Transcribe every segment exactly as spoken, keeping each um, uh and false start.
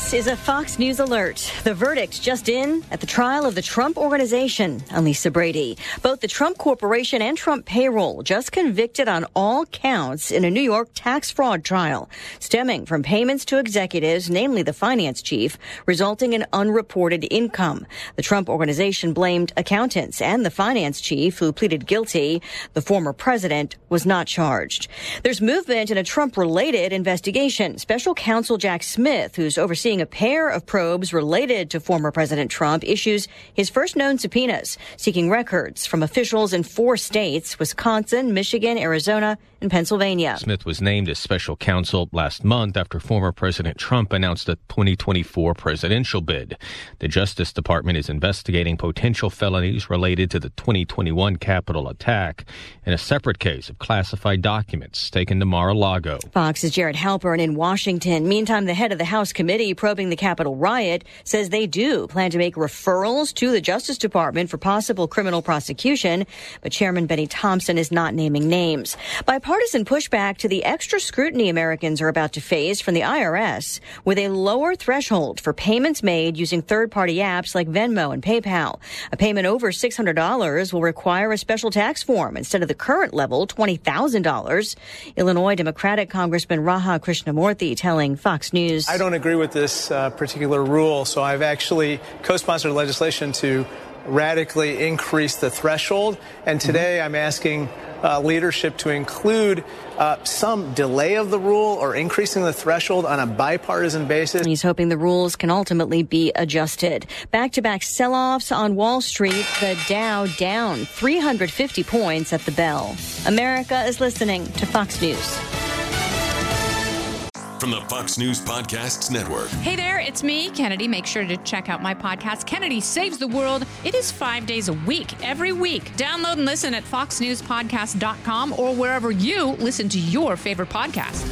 This is a Fox News alert. The verdict just in at the trial of the Trump Organization. I'm Lisa Brady. Both the Trump Corporation and Trump payroll just convicted on all counts in a New York tax fraud trial, stemming from payments to executives, namely the finance chief, resulting in unreported income. The Trump Organization blamed accountants and the finance chief, who pleaded guilty. The former president was not charged. There's movement in a Trump-related investigation. Special counsel Jack Smith, who's overseeing a pair of probes related to former President Trump, issues his first known subpoenas, seeking records from officials in four states: Wisconsin, Michigan, Arizona, and Pennsylvania. Smith was named as special counsel last month after former President Trump announced a twenty twenty-four presidential bid. The Justice Department is investigating potential felonies related to the twenty twenty-one Capitol attack in a separate case of classified documents taken to Mar-a-Lago. Fox's Jared Halpern in Washington. Meantime, the head of the House committee probing the Capitol riot says they do plan to make referrals to the Justice Department for possible criminal prosecution, but Chairman Benny Thompson is not naming names. Bipartisan pushback to the extra scrutiny Americans are about to face from the I R S, with a lower threshold for payments made using third-party apps like Venmo and PayPal. A payment over six hundred dollars will require a special tax form instead of the current level, twenty thousand dollars. Illinois Democratic Congressman Raha Krishnamurthy telling Fox News, I don't agree with this uh, particular rule, so I've actually co-sponsored legislation to radically increase the threshold. And today I'm asking uh, leadership to include uh, some delay of the rule or increasing the threshold on a bipartisan basis. He's hoping the rules can ultimately be adjusted. Back-to-back sell-offs on Wall Street, the Dow down three hundred fifty points at the bell. America is listening to Fox News. From the Fox News Podcasts Network. Hey there, it's me, Kennedy. Make sure to check out my podcast, Kennedy Saves the World. It is five days a week, every week. Download and listen at fox news podcast dot com or wherever you listen to your favorite podcast.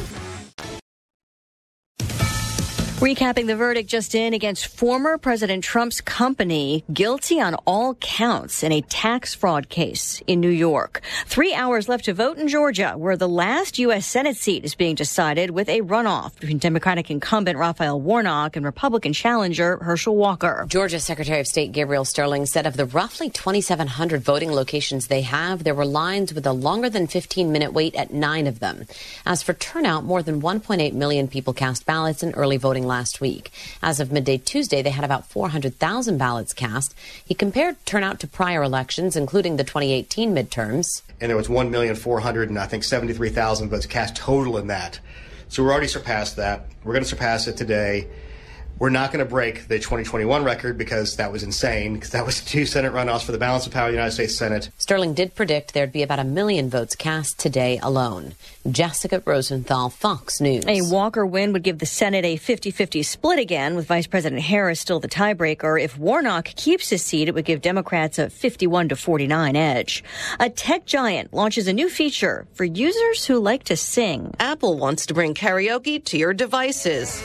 Recapping the verdict just in against former President Trump's company, guilty on all counts in a tax fraud case in New York. Three hours left to vote in Georgia, where the last U S Senate seat is being decided with a runoff between Democratic incumbent Raphael Warnock and Republican challenger Herschel Walker. Georgia Secretary of State Gabriel Sterling said of the roughly twenty-seven hundred voting locations they have, there were lines with a longer than fifteen minute wait at nine of them. As for turnout, more than one point eight million people cast ballots in early voting last week. As of midday Tuesday, they had about four hundred thousand ballots cast. He compared turnout to prior elections, including the twenty eighteen midterms. And there was one million four hundred and I think seventy-three thousand votes cast total in that. So we're already surpassed that. We're going to surpass it today. We're not going to break the twenty twenty-one record because that was insane, because that was two Senate runoffs for the balance of power of the United States Senate. Sterling did predict there'd be about a million votes cast today alone. Jessica Rosenthal, Fox News. A Walker win would give the Senate a fifty-fifty split again, with Vice President Harris still the tiebreaker. If Warnock keeps his seat, it would give Democrats a fifty-one to forty-nine edge. A tech giant launches a new feature for users who like to sing. Apple wants to bring karaoke to your devices.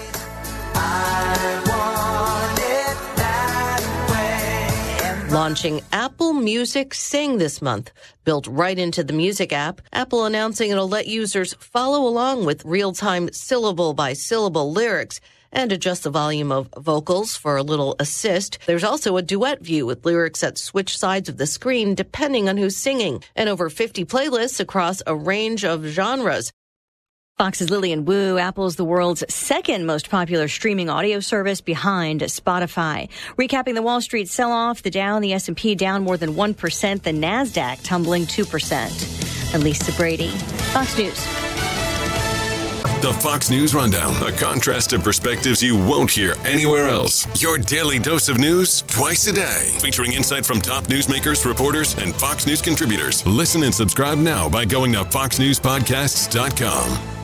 I want it that way. Launching Apple Music Sing this month. Built right into the music app, Apple announcing it'll let users follow along with real-time syllable-by-syllable lyrics and adjust the volume of vocals for a little assist. There's also a duet view with lyrics that switch sides of the screen depending on who's singing, and over fifty playlists across a range of genres. Fox's Lillian Wu. Apple's the world's second most popular streaming audio service behind Spotify. Recapping the Wall Street sell-off, the Dow and the S and P down more than one percent, the NASDAQ tumbling two percent. I'm Lisa Brady, Fox News. The Fox News Rundown, a contrast of perspectives you won't hear anywhere else. Your daily dose of news twice a day, featuring insight from top newsmakers, reporters, and Fox News contributors. Listen and subscribe now by going to fox news podcasts dot com.